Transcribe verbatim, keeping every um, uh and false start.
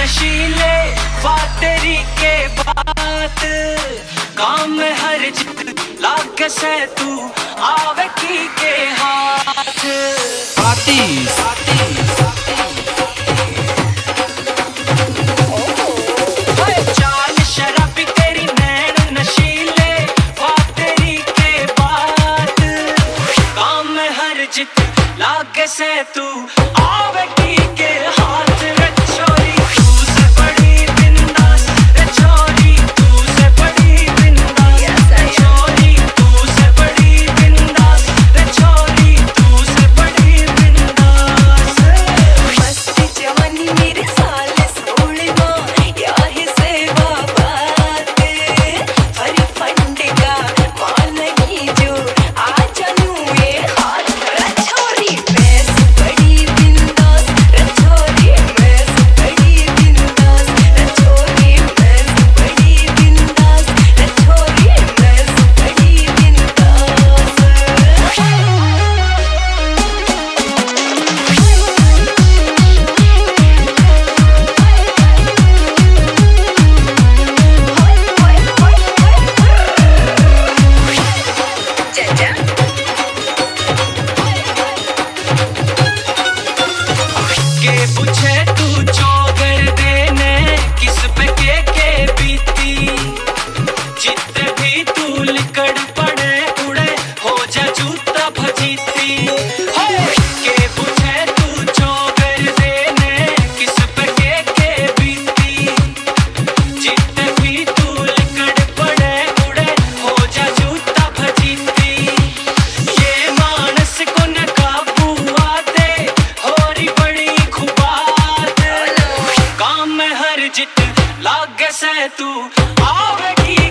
नशीले बात तेरी के बात काम में हर जित लाग से तू आवे की के हाथ साथी साथी चाल शराबी तेरी नैन नशीले बात तेरी के बात काम में हर जित लाग से तू आवे की के हाथ रे छोरी तू से बड़ी बिंदास रे छोरी तू से बड़ी बिंदास रे छोरी तू से बड़ी बिंदास रे छोरी तू से बड़ी बिंदास मस्ती जवानी मेरे साल सोलवा याही से बात हरी फंडे का मान की जो आ जानू ये हाथ रे छोरी मैं से बड़ी बिंदास रे छोरी मैं से बड़ी बिंदास रे छोरी मैं से बड़ी बिंदास रे छोरी मैं से बड़ी बिंदास के पूछे तू चौगर देने किस पे के के बीती चित्त भी तू लिकड़ पड़े उड़े हो जा जूता भजीती के पूछे तू चौगर देने किस पे के के बीती चित्त भी तू लिकड़ पड़े उड़े हो जा जूता भजीती ये मानस को न काबू आते होरी बड़ी खुबात काम में हर जित लाग से तू आवेगी